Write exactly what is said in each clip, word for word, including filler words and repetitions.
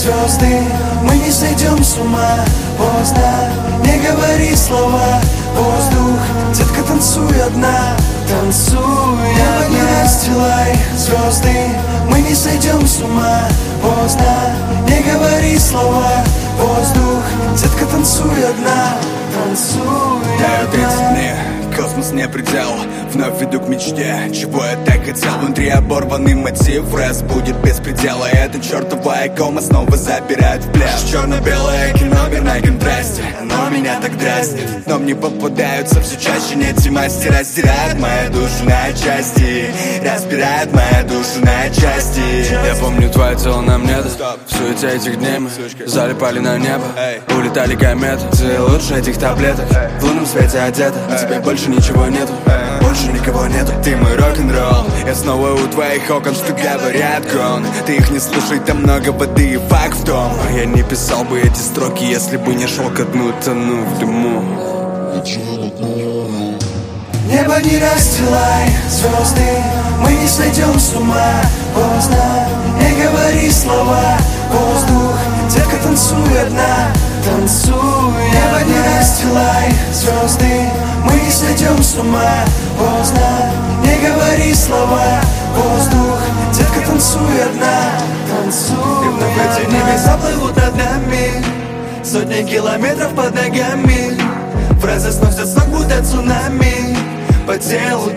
звезды, мы не сойдем с ума. Поздно, не говори слова. Воздух, детка, танцуй одна, танцуй одна. Не расстилай звезды, мы не сойдем с ума. Поздно, не говори слова. Воздух, детка, танцуй одна, танцуй одна. тридцать дней, космос не предел. Вновь веду к мечте, чего я так хотел. Внутри оборванный мотив, рэс будет без предела. Эта чертова кома снова забирает в плен. Черно-белое кино, мир на контрасте. Оно меня так дразнит, но мне попадаются все чаще не те масти. Раздирает мою душу на части, разбирает мою душу на части. Я помню твое тело на мне, в суете этих дней мы залипали на небо, улетали кометы. Ты лучше этих таблеток, в лунном свете одета. На тебе больше ничего нету, больше никого нету. Ты мой рок-н-ролл, я снова у твоих окон, что говорят гон. Ты их не слушай, там много воды, и факт в том, я не писал бы эти строки, если бы не шел ко дну, тону в дыму. Небо не расстилай звезды, мы не сойдем с ума. Поздно, не говори слова. Воздух, детка, танцуй одна, танцуй. Небо не расстилай звезды, мы не сойдем с ума. Поздно, не говори слова. Воздух, детка, танцуй одна, танцуй. И вновь эти небеса плывут над нами, сотни километров под ногами. Фразы сносят с ног, будто цунами. По телу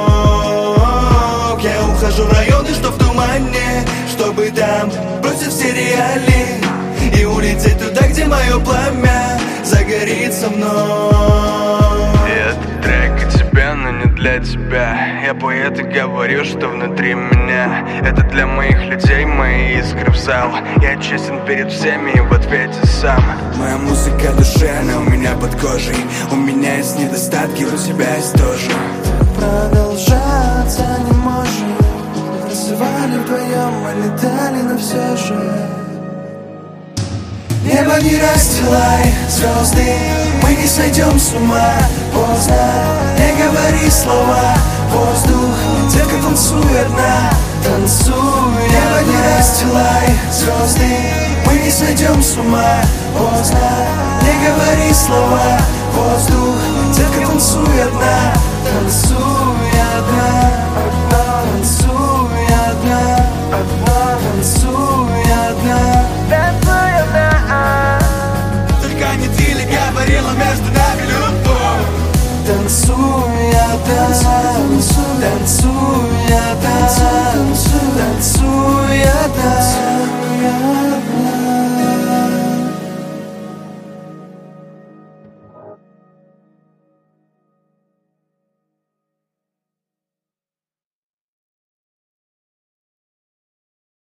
ток, я ухожу в районы, что в тумане, чтобы там бросить все реалии и улететь туда, где мое пламя загорится мной. Этот трек о тебе, но не для тебя. Я поэт и говорю, что внутри меня. Это для моих людей, мои искры в зал. Я честен перед всеми и в ответе сам. Моя музыка душевная у меня под кожей. У меня есть недостатки, у тебя есть тоже. Продолжаться не может. Танцевали вдвоем, мы летали, но все же. Небо не расстилай звезды, мы не сойдем с ума. Поздно, не говори слова. Воздух, детка, танцуй одна, танцуй. Небо не расстилай звезды, мы не сойдем с ума. Поздно, не говори слова. Воздух, детка, танцуй одна, танцуй одна, танцуй одна, танцуй одна, танцуй одна. Только не ты ли говорила между нами любовь? Танцуй одна, танцуй одна, танцуй одна.